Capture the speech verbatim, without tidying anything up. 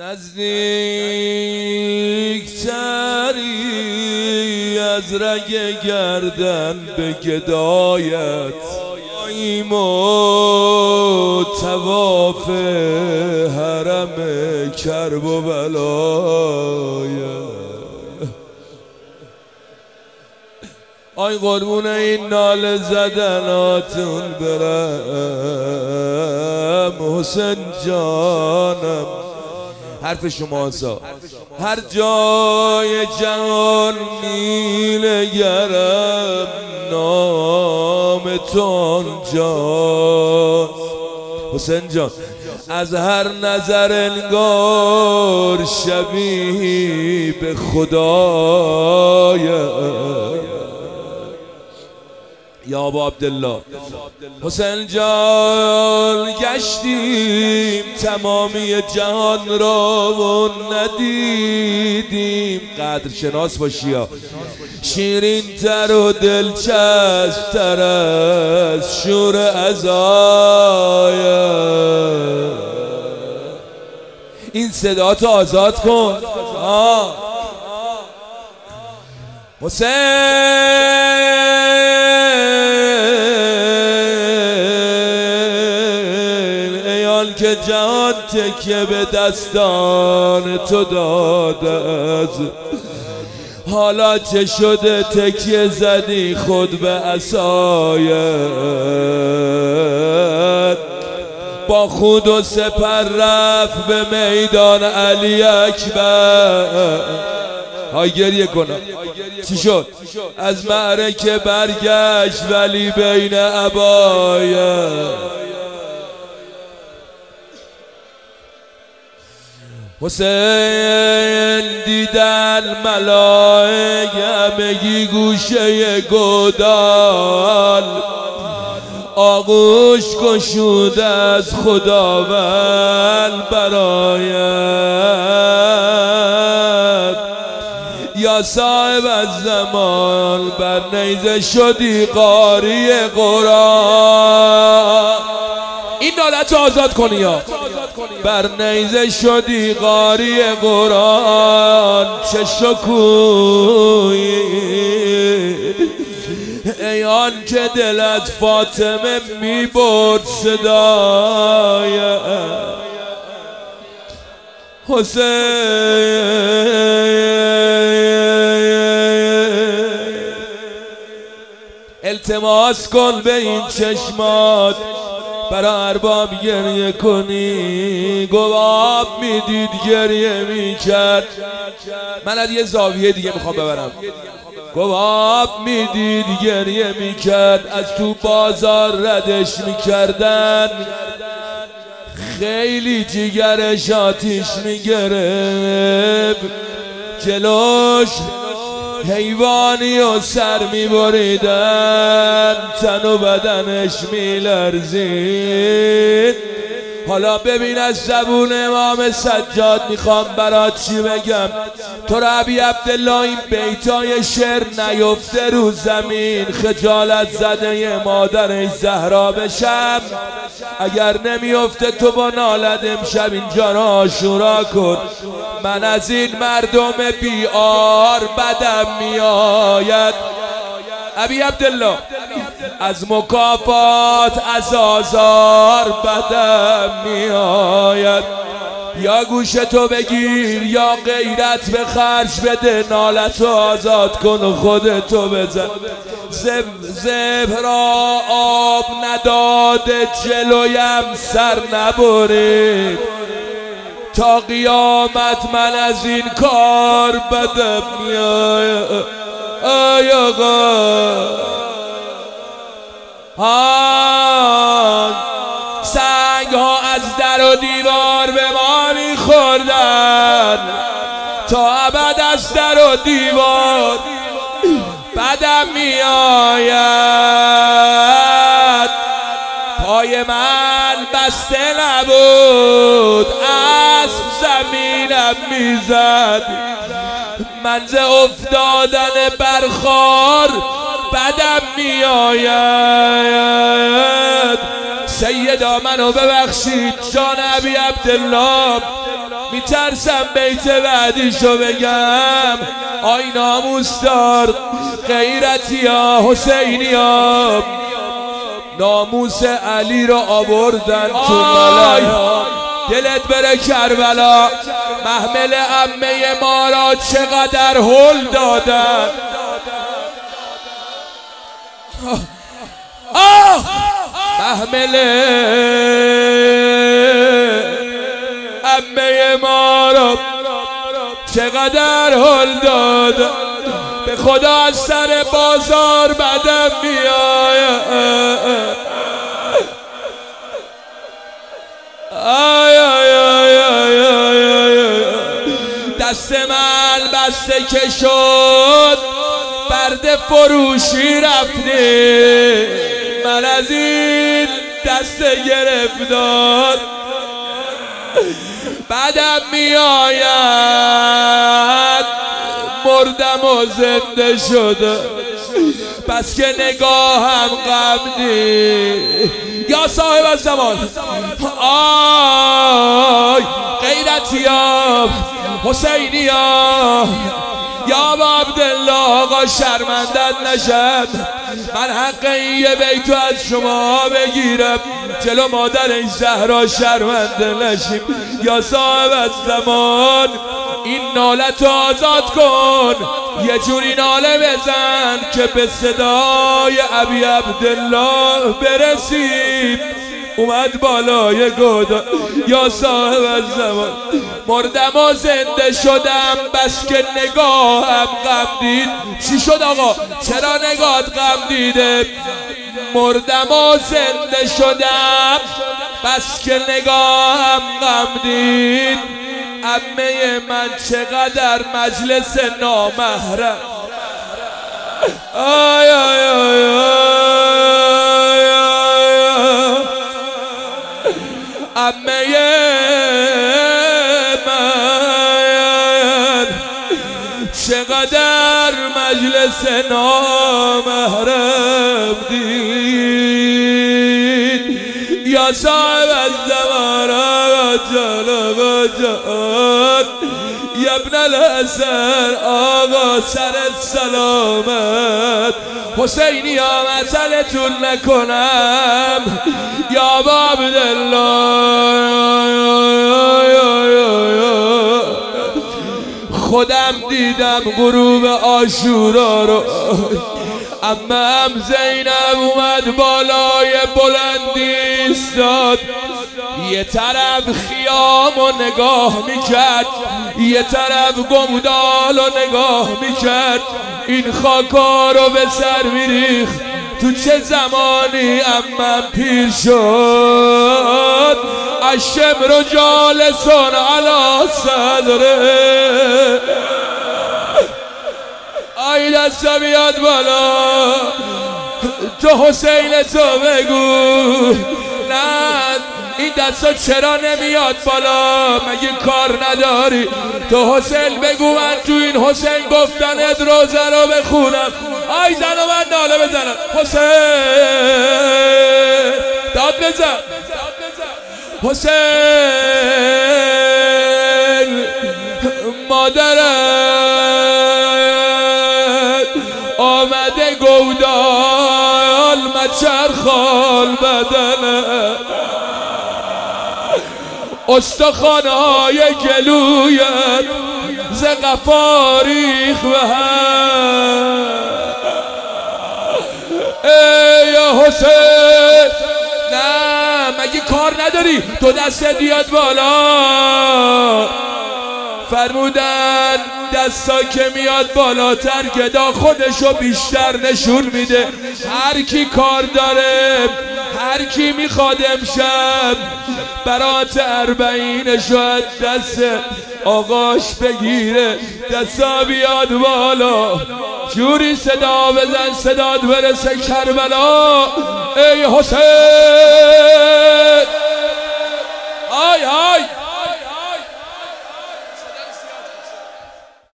نزدیکتری از رگ گردن به گدایت آییم و تواف حرم کرب و بلایت. آی قربون این ناله زدناتون برم حسین جانم. حرف شما سا هر جای جهان میلگرم نام تو جان. حسین جان از هر نظر انگار شبیه به خدایت. یا ابا عبدالله حسین جان گشتیم تمامی جهان را و ندیدیم. قدر شناس باشی ها. شیرین تر و دلچسب تر از شور عزایت. این صدا تو آزاد کن. آه. حسین که جهان تکیه به دستان تو داده، حالا چه شده تکیه زدی خود به عصایت. با خود و سپر رفت به میدان علی اکبر. های گریه کنم چی شد؟ از معرکه برگشت ولی بین عبایت. حسین دیدن ملائک همگی گوشه گودال، آغوش گشود از خداوند برایت. یا صاحب از زمان بر نیزه شدی قاری قرآن. این نالت آزاد کنی یا بر نیزه شدی قاری قرآن. چه شکویی ای آن که دلت فاطمه می برد صدای حسین. التماس کن به این چشمات برا ارباب گریه کنی. گواب میدید گریه میکرد. من از یه زاویه دیگه میخوام ببرم. گواب میدید گریه میکرد. از تو بازار ردش میکردن. خیلی جیگرش آتیش میگرفت. جلوش حیوانی و سر میبریدن. تن و بدنش میلرزید. حالا ببین از زبون امام سجاد میخوام برات چی بگم. تو را ابی عبدالله این بیتای شعر نیفته رو زمین. خجالت زده مادرش زهرا بشم. اگر نمیفته تو با نالت امشب اینجا را عاشورا کن. من از این مردم بیار بدم میآید. ابی عبدالله از مکافات از آزار بدم میآید. یا گوش تو بگیر یا غیرت به خرج بده. نالت رو آزاد کن و خودتو بزن. زب زب را آب نداده جلویم سر نبرید. تا قیامت من از این کار بدم میآید. ای آقا ها سنگ ها از در و دیوار به ما میخوردن. تا ابد از در و دیوار بدم میآید. پای من بسته نبود اسب زمینم میزد. من ز افتادن برخار بدم میآید. سیدا منو ببخشید جان ابی عبدالله. میترسم بیت بعدیشو بگم. آی ناموسدار غیرتی ها حسینی ها، ناموس علی را آوردن تو ملای، دلت بره کربلا. محمل عمه ما را چقدر هل دادن. آه محمل عمه ما را چقدر هل دادن. به خدا از سر بازار بدم میآید. آی آی آی آی آی دست من بسته که شد برده فروشی رفته، من از این دست گرفتار بعدم میآید. مردم و زنده شده بس که نگاهم غم دید. یا صاحب الزمان آی غیرتی ها حسینی ها، یا با عبدالله آقا شرمندت نشد. من حق این یه بیتو از شما بگیرم جلو مادر این زهرا شرمنده نشیم. یا صاحب الزمان این نالت آزاد کن، یه جوری ناله بزن که به صدای ابی عبدالله برسیم. اومد بالای گودا. یا صاحب الزمان مردم و زنده شدم بس که نگاهم غم دید. چی شد آقا؟ چرا نگاهت غم دیده؟ مردم و زنده شدم بس که نگاهم غم دید. عمه من چقدر مجلس نامحرم. آی آی آی آی عمه من چقدر مجلس نامحرم دید. یا صاحب الزمان جلب جان یا ابن الحسن آقا سر سلامت. حسینی ها مسئلتون نکنم یا با عبدالله. خودم دیدم غروب عاشورا رو، عمم زینب اومد بالای بلندی ایستاد. یه طرف خیام و نگاه میکرد، یه طرف گمدال و نگاه میکرد. این خاکا رو به سر میریخت تو چه زمانی عمم پیر شد. الشمر جالسون علی صدره. آی دست بیاد بالا تو حسین تو بگو. نه این دستا چرا نمیاد بالا؟ مگه کار نداری؟ تو حسین بگو من تو این حسین گفتنت روزه رو بخونم. آی زن و من ناله بزنم. حسین داد بزن. حسین مادرت آمده گودال مچرخال بدنه، استخوانهای گلویت ز قفا ریخ به هم. ای حسین نه مگه کار نداری؟ تو دستت بیاد بالا. فرمودن دستا که میاد بالاتر گدا خودشو بیشتر نشون میده. هر کی کار داره، هر کی میخواد امشب برات اربعینشو از دست آقاش بگیره، دستا بیاد بالا. جوری صدا بزن صدات برسه کربلا. ای حسین آی آی